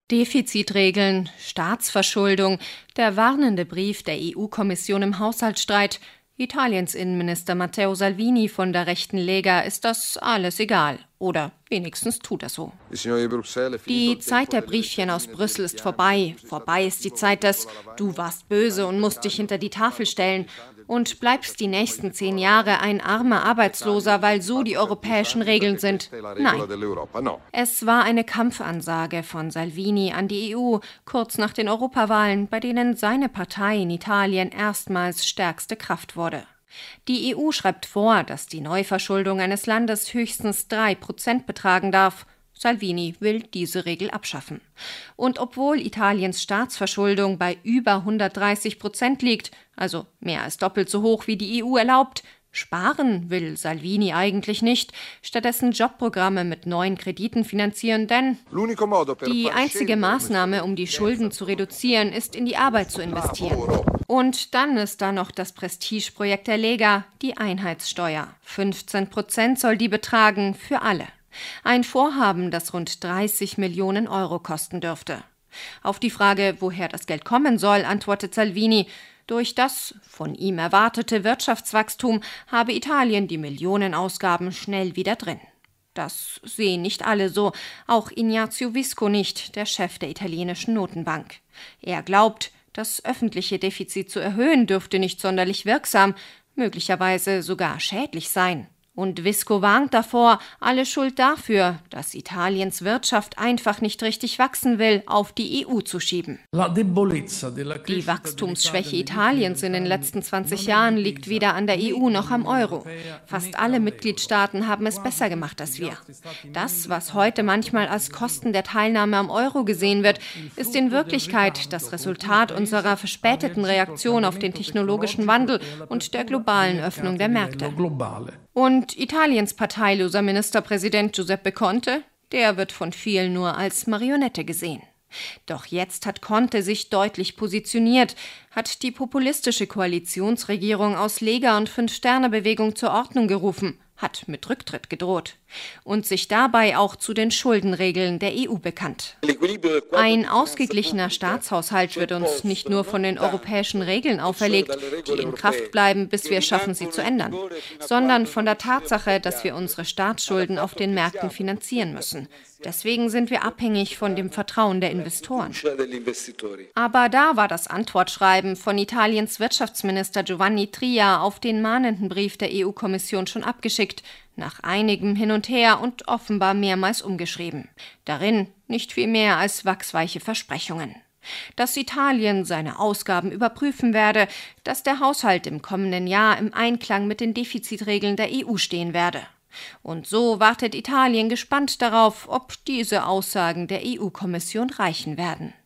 Defizitregeln, Staatsverschuldung, der warnende Brief der EU-Kommission im Haushaltsstreit. Italiens Innenminister Matteo Salvini von der rechten Lega ist das alles egal. Oder wenigstens tut er so. Die Zeit der Briefchen aus Brüssel ist vorbei. Vorbei ist die Zeit des „Du warst böse und musst dich hinter die Tafel stellen" und bleibst die nächsten 10 Jahre ein armer Arbeitsloser, weil so die europäischen Regeln sind. Nein. Es war eine Kampfansage von Salvini an die EU, kurz nach den Europawahlen, bei denen seine Partei in Italien erstmals stärkste Kraft wurde. Die EU schreibt vor, dass die Neuverschuldung eines Landes höchstens 3% betragen darf. Salvini will diese Regel abschaffen. Und obwohl Italiens Staatsverschuldung bei über 130% liegt, also mehr als doppelt so hoch wie die EU erlaubt, sparen will Salvini eigentlich nicht, stattdessen Jobprogramme mit neuen Krediten finanzieren, denn die einzige Maßnahme, um die Schulden zu reduzieren, ist in die Arbeit zu investieren. Und dann ist da noch das Prestigeprojekt der Lega, die Einheitssteuer. 15% soll die betragen für alle. Ein Vorhaben, das rund 30 Millionen Euro kosten dürfte. Auf die Frage, woher das Geld kommen soll, antwortet Salvini: Durch das von ihm erwartete Wirtschaftswachstum habe Italien die Millionenausgaben schnell wieder drin. Das sehen nicht alle so, auch Ignazio Visco nicht, der Chef der italienischen Notenbank. Er glaubt, das öffentliche Defizit zu erhöhen dürfte nicht sonderlich wirksam, möglicherweise sogar schädlich sein. Und Visco warnt davor, alle Schuld dafür, dass Italiens Wirtschaft einfach nicht richtig wachsen will, auf die EU zu schieben. Die Wachstumsschwäche Italiens in den letzten 20 Jahren liegt weder an der EU noch am Euro. Fast alle Mitgliedstaaten haben es besser gemacht als wir. Das, was heute manchmal als Kosten der Teilnahme am Euro gesehen wird, ist in Wirklichkeit das Resultat unserer verspäteten Reaktion auf den technologischen Wandel und der globalen Öffnung der Märkte. Und Italiens parteiloser Ministerpräsident Giuseppe Conte, der wird von vielen nur als Marionette gesehen. Doch jetzt hat Conte sich deutlich positioniert, hat die populistische Koalitionsregierung aus Lega und Fünf-Sterne-Bewegung zur Ordnung gerufen, hat mit Rücktritt gedroht und sich dabei auch zu den Schuldenregeln der EU bekannt. Ein ausgeglichener Staatshaushalt wird uns nicht nur von den europäischen Regeln auferlegt, die in Kraft bleiben, bis wir es schaffen, sie zu ändern, sondern von der Tatsache, dass wir unsere Staatsschulden auf den Märkten finanzieren müssen. Deswegen sind wir abhängig von dem Vertrauen der Investoren. Aber da war das Antwortschreiben von Italiens Wirtschaftsminister Giovanni Tria auf den mahnenden Brief der EU-Kommission schon abgeschickt, nach einigem Hin und Her und offenbar mehrmals umgeschrieben. Darin nicht viel mehr als wachsweiche Versprechungen. Dass Italien seine Ausgaben überprüfen werde, dass der Haushalt im kommenden Jahr im Einklang mit den Defizitregeln der EU stehen werde. Und so wartet Italien gespannt darauf, ob diese Aussagen der EU-Kommission reichen werden.